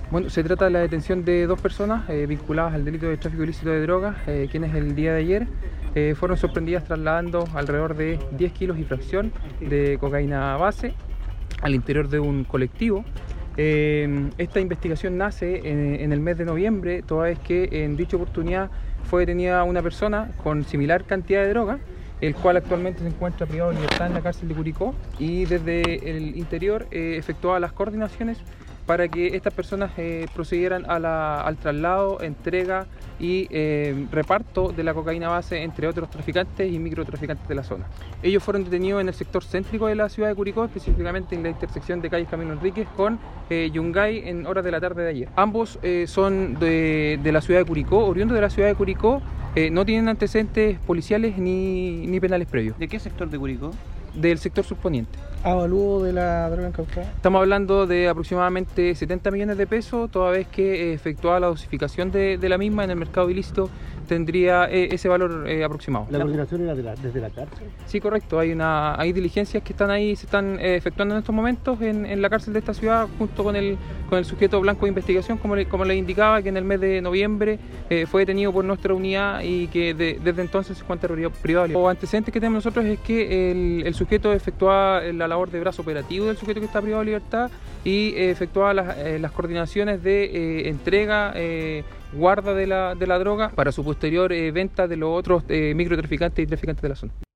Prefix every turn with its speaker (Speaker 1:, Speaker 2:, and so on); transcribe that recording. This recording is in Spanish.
Speaker 1: Bueno, se trata de la detención de dos personas vinculadas al delito de tráfico ilícito de drogas, quienes el día de ayer fueron sorprendidas trasladando alrededor de 10 kilos y fracción de cocaína base al interior de un colectivo. Esta investigación nace en el mes de noviembre, toda vez que en dicha oportunidad fue detenida una persona con similar cantidad de droga, el cual actualmente se encuentra privado de libertad en la cárcel de Curicó, y desde el interior efectuaba las coordinaciones para que estas personas procedieran al traslado, entrega y reparto de la cocaína base entre otros traficantes y microtraficantes de la zona. Ellos fueron detenidos en el sector céntrico de la ciudad de Curicó, específicamente en la intersección de calles Camilo Enríquez con Yungay en horas de la tarde de ayer. Ambos son de la ciudad de Curicó, oriundos de la ciudad de Curicó, no tienen antecedentes policiales ni penales previos.
Speaker 2: ¿De qué sector de Curicó?
Speaker 1: Del sector subponiente.
Speaker 3: ¿Avalúo de la droga incautada?
Speaker 1: Estamos hablando de aproximadamente 70 millones de pesos, toda vez que efectuada la dosificación de la misma en el mercado ilícito tendría ese valor aproximado.
Speaker 3: ¿La coordinación era desde la cárcel?
Speaker 1: Sí, correcto. Hay diligencias que están ahí, se están efectuando en estos momentos en la cárcel de esta ciudad, junto con el sujeto blanco de investigación, como les indicaba, que en el mes de noviembre fue detenido por nuestra unidad y que desde entonces se encuentra privado. Los antecedentes que tenemos nosotros es que el sujeto efectuaba la labor de brazo operativo del sujeto que está privado de libertad y efectuaba las coordinaciones de entrega, guarda de la droga para su posterior venta de los otros microtraficantes y traficantes de la zona.